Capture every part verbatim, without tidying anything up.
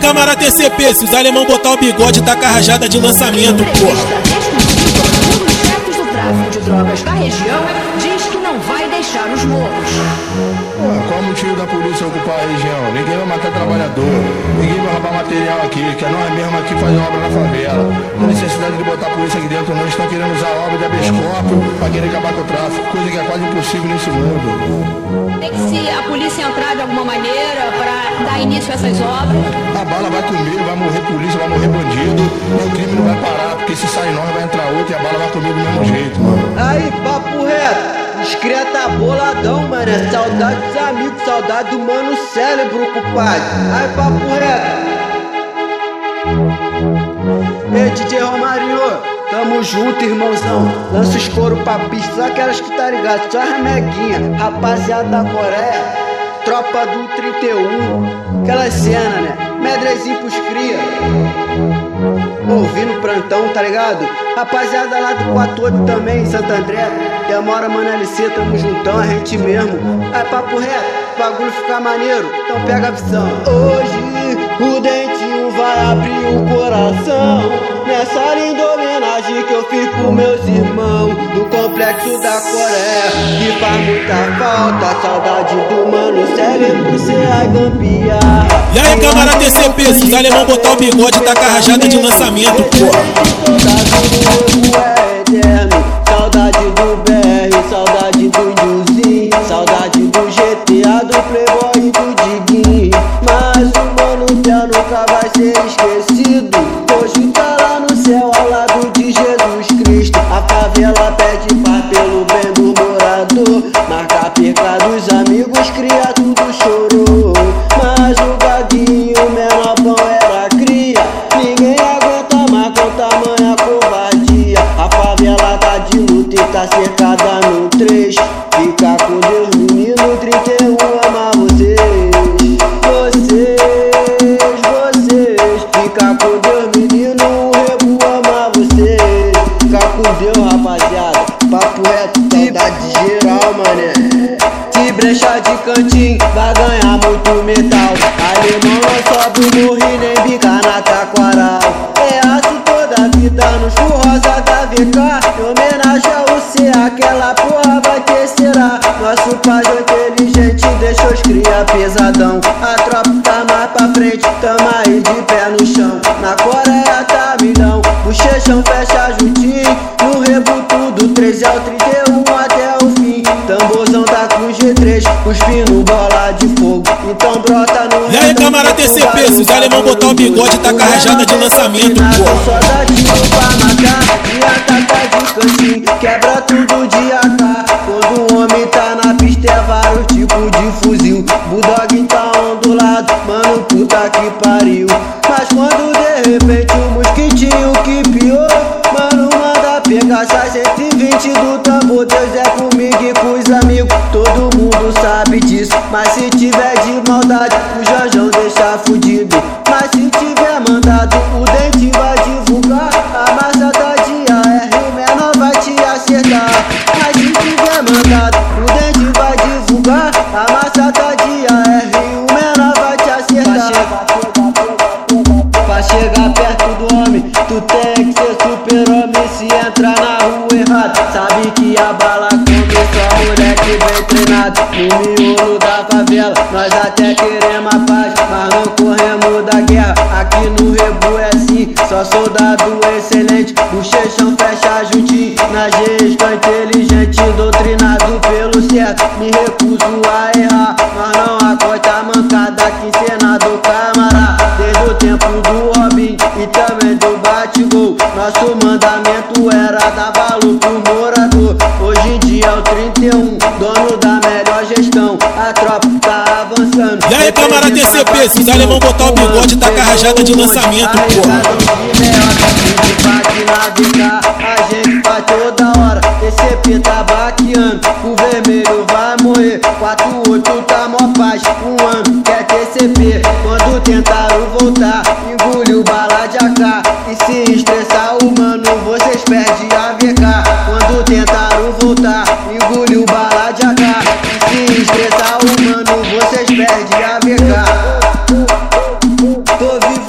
câmara T C P, se os alemão botar o bigode, tá com a rajada de lançamento, porra. Um dos chefes do tráfico de drogas da região diz que não vai deixar os morros. Ué, qual o motivo da polícia ocupar a região? Ninguém vai matar trabalhador, ninguém vai roubar material aqui, que é nós mesmos aqui fazendo obra na favela. Não há necessidade de botar a polícia aqui dentro, não. Estão querendo usar a obra de habeas corpus pra querer acabar com o tráfico, coisa que é quase impossível nesse mundo. Tem que se a polícia entrar de alguma maneira pra dar início a essas obras. A bala vai comer, vai morrer polícia, vai morrer bandido, e o crime não vai parar, porque se sair nós vai entrar outro e a bala vai comer do mesmo jeito, mano. Aí, papo reto. Os tá boladão, mano. É saudade dos amigos, saudade do mano cérebro, compadre. Aí, papo reto. Ei, D J Romarinho, tamo junto, irmãozão. Lança os couro pra pista, só aquelas que tá ligado, só remeguinha. Rapaziada da Coreia, tropa do trinta e um. Aquela cena, né? Medrezinho pros cria. Ouvindo plantão, tá ligado? Rapaziada lá do quatro oito também, Santo André. Demora, mano, L C, tamo juntão, a gente mesmo. Aí, papo reto, o bagulho ficar maneiro, então pega a visão. Hoje o dentinho vai abrir o coração nessa linda homenagem que eu fiz pros meus irmãos do complexo da Coreia, que faz muita falta, saudade do mano cérebro, cê vai gambiar. E aí, câmara T C P, se os alemão botar o bigode, tá com a rajada de lançamento, porra. Saudade do B R, saudade do Indiozinho, saudade do G T A, do Playboy e do Diguinho. Mas o mano Té nunca vai ser esquecido. Hoje tá lá no céu ao lado de Jesus Cristo. A favela pede paz pelo bem do morador. Marca a perca dos amigos, cria tudo chorou. Mas o Gaguinho, o menor pão era cria. Ninguém aguenta mais com tamanha covardia. A favela tá de luta e tá cercada no três. Fica com Deus, menino, trinta e um ama vocês. Vocês, vocês. Fica com Deus, menino, o Rebu ama vocês. Fica com Deus, rapaziada. Papo reto, saudade geral, mané. Se brecha de cantinho, vai ganhar muito metal. Alemão não sobe o morro e nem bica na taquaral. É aço toda a vida no churrosa da V K. Em homenagem ao C, aquela porra vai ter será. Nosso pai inteligente deixou os cria pesadão. A tropa tá mais pra frente, tamo aí de pé no chão. Na Coreia tá milhão, bochechão fecha juntinho. No rebuto do treze ao trinta e um até o fim. Tamborzão tá com G três, cuspindo bola de fogo. Então brota no. E aí, câmara T C P, se os alemão botar o bigode, tá com a rajada de lançamento, porra. Só dá tiro pra matar e ataca de cantinho, quebra tudo de A K. Quando o homem tá na pista é vários tipos de fuzil. Bulldog tá ondulado, mano, puta que pariu. Mas quando de repente o mosquitinho que piou, mano, manda pegar essa cento e vinte do tambor. Deus é comigo e com os amigos, todo mundo sabe disso. Mas se tiver de maldade, o Janjão deixa fudido. Mas se tiver mandado, o dente vai divulgar. A massa tá de A R, o menor vai te acertar. Mas se tiver mandado, o dente vai divulgar. A massa tá de A R, o menor vai te acertar. Pra chegar perto do homem, tu tem que ser super-homem. Se entrar na rua errado, sabe que a bala começou. Moleque bem treinado, no miolo da favela. Nós até queremos a paz, mas não corremos da guerra. Aqui no Rebu é assim, só soldado excelente. Bochechão fecha juntinho, na gestão inteligente. Doutrinado pelo certo, me recuso a errar. Mas não acorta mancada aqui em Senador Camará. Desde o tempo do Robin e também do bate-gol, nosso mandamento era dar valor pro morador. Hoje em dia é o trinta e um, dono da melhor gestão. A tropa tá avançando. E aí, câmara T C P, se os alemão botar o bigode, tá com a rajada de lançamento, porra. A gente faz toda hora, T C P tá baqueando. O vermelho vai morrer, quatro oito tá mó paz. Um ano que é T C P, quando tentaram voltar, engoliu bala de A K. E se estressar o mano, vocês perdem a V K. Quando tentaram voltar, engoliu bala de A K. E se estressar o mano, vocês perdem a V K. Tô vivo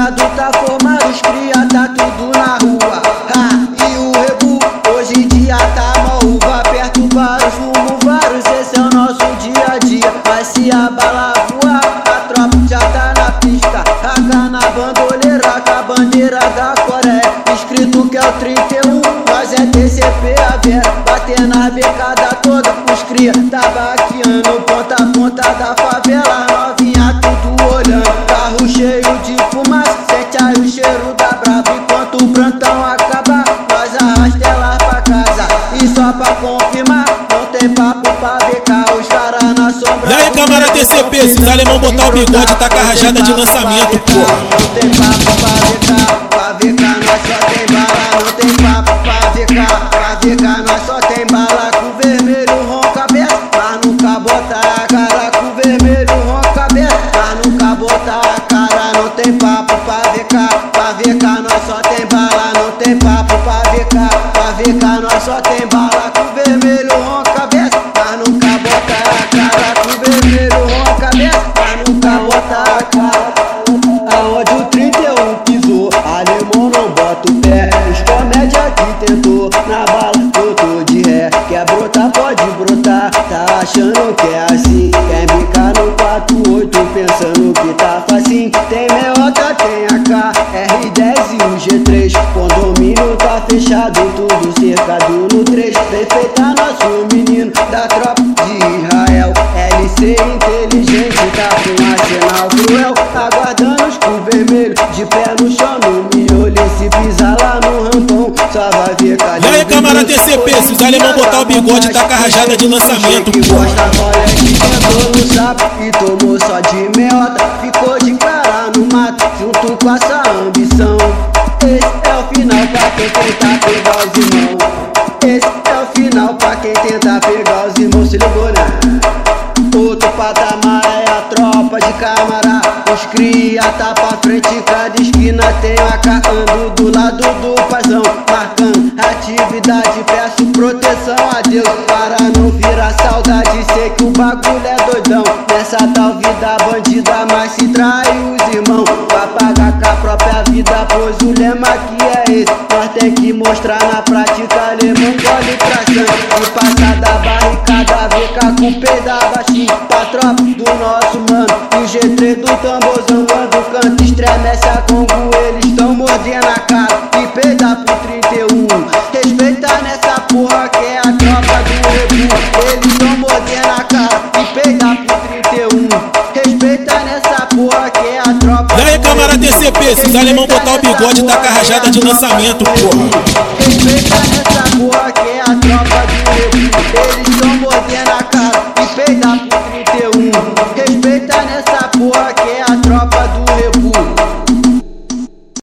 advogado tá formado, os cria tá tudo na rua. Ha, e o rebu, hoje em dia tá morruva. Perto vários, fumo vários, esse é o nosso dia a dia. Mas se a bala voar, a tropa já tá na pista. Raga na bandoleira, com a bandeira da Coreia. Escrito que é o trinta e um, nós é T C P a Vera. Bater na becada toda, os cria tá baqueando. Ponta a ponta da favela, novinha tudo olhando. Carro cheio de fumaça, sente aí o cheiro da brava. Enquanto o plantão acabar, nós arrasta ela pra casa. E só pra confirmar, não tem papo pra becar. Os caras na sombra. E aí, câmara T C P, se os alemão botar o bigode, tá com a rajada de lançamento, porra. Não tem papo pra becar, pra becar nós só tem bala. Não tem papo pra becar, pra becar nós só tem bala. Com vermelho ronca aberto, mas nunca bota a cara. Com vermelho ronca aberto, mas nunca bota a cara. Não tem papo pra becar, pra becar nós só tem bala. Não tem papo pra becar, pra becar nós só tem bala. Com vermelho ronca aberto, mas nunca bota a cara. Com vermelho ronca aberto, mas nunca bota a cara. Aonde o trinta e um pisou, alemão não bota o pé. Os comédia que tentou, na bala eu tô de ré. Quer brotar, pode brotar, tá achando que é assim. Quer bicar no quatro oito, pensando que tá facinho. Tem meiota, tem A K, R dez e o G três. Condomínio tá fechado, tudo cercado no três. Prefeita nosso menino, da tropa de Israel. L C inteligente, tá com arsenal cruel. Aguardando os cu vermelho, de pé no chão, no miolo. E se pisar lá no rampão, só vai ver calhão. E aí, câmara T C P, se os alemão botar o bigode, tá com a rajada de lançamento, porra. Gosta mole que tentou no sapo e tomou só de meiota. Ficou de cara no mato, junto com essa ambição. Esse é o final pra quem tenta pegar os irmãos. Esse é o final pra quem tenta pegar os irmãos. Se ligou, né? Outro patamar é a tropa de Câmara. Os cria tá pra frente, cada esquina tem a K. Ando do lado do paizão, marcando atividade. Peço proteção a Deus para não virar saudade. Sei que o bagulho é doidão nessa tal vida bandida, mas se trai os irmãos vai pagar com a própria vida. Pois o lema que é esse, nós tem que mostrar na prática. Alemão gole pra sangue e passar da barricada. Vê com o peida baixinho pra tropa do nosso mano. E o G três do tamborzão, quando o canto estremece a Congo, eles tão mordendo a cara e peida pro trinta e um. Respeita nessa porra que é a tropa do rebu. Eles tão mordendo a cara e peida pro trinta e um. Respeita nessa porra que é a tropa. E aí, câmara T C P, se os alemão botar o bigode, tá com a rajada de lançamento, porra. Respeita nessa porra que é a tropa do rebu. Eles tão mordendo